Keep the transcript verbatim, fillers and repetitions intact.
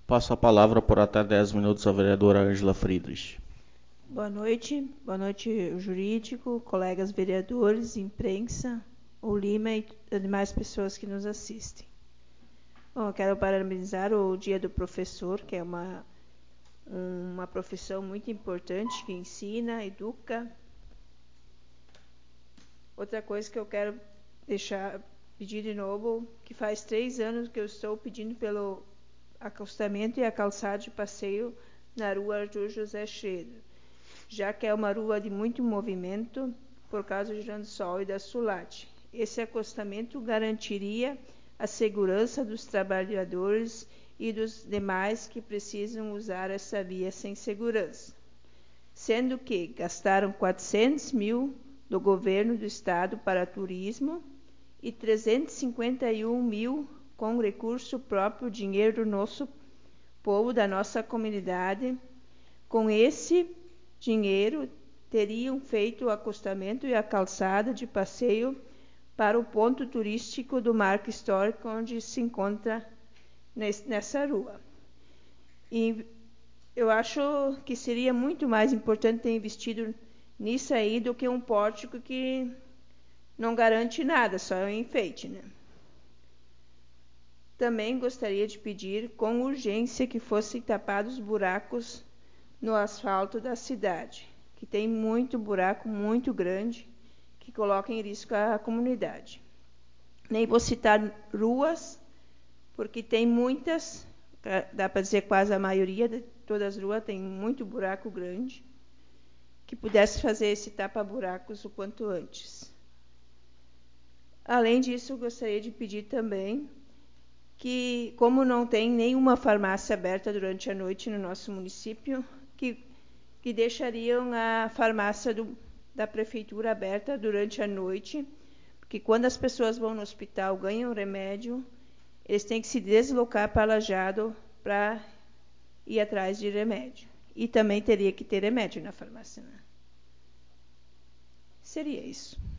Passo a palavra por até dez minutos à vereadora Ângela Friedrich. Boa noite. Boa noite, jurídico, colegas vereadores, imprensa, o Lima e as demais pessoas que nos assistem. Bom, eu quero parabenizar o Dia do Professor, que é uma, uma profissão muito importante, que ensina, educa. Outra coisa que eu quero deixar, pedir de novo, que faz três anos que eu estou pedindo pelo acostamento e a calçada de passeio na rua Arthur José Schroeder, já que é uma rua de muito movimento por causa do Girassol e da Sulate. Esse acostamento garantiria a segurança dos trabalhadores e dos demais que precisam usar essa via sem segurança, sendo que gastaram quatrocentos mil do governo do estado para turismo e trezentos e cinquenta e um mil com recurso próprio, dinheiro do nosso povo, da nossa comunidade. Com esse dinheiro, teriam feito o acostamento e a calçada de passeio para o ponto turístico do Marco Histórico, onde se encontra nessa rua. E eu acho que seria muito mais importante ter investido nisso aí do que um pórtico que não garante nada, só é um enfeite, né? Também gostaria de pedir com urgência que fossem tapados os buracos no asfalto da cidade, que tem muito buraco, muito grande, que coloca em risco a comunidade. Nem vou citar ruas, porque tem muitas, dá para dizer quase a maioria de todas as ruas tem muito buraco grande, que pudesse fazer esse tapa-buracos o quanto antes. Além disso, eu gostaria de pedir também que, como não tem nenhuma farmácia aberta durante a noite no nosso município, que, que deixariam a farmácia do, da prefeitura aberta durante a noite, porque quando as pessoas vão no hospital, ganham remédio, eles têm que se deslocar para Lajeado para ir atrás de remédio. E também teria que ter remédio na farmácia, né? Seria isso.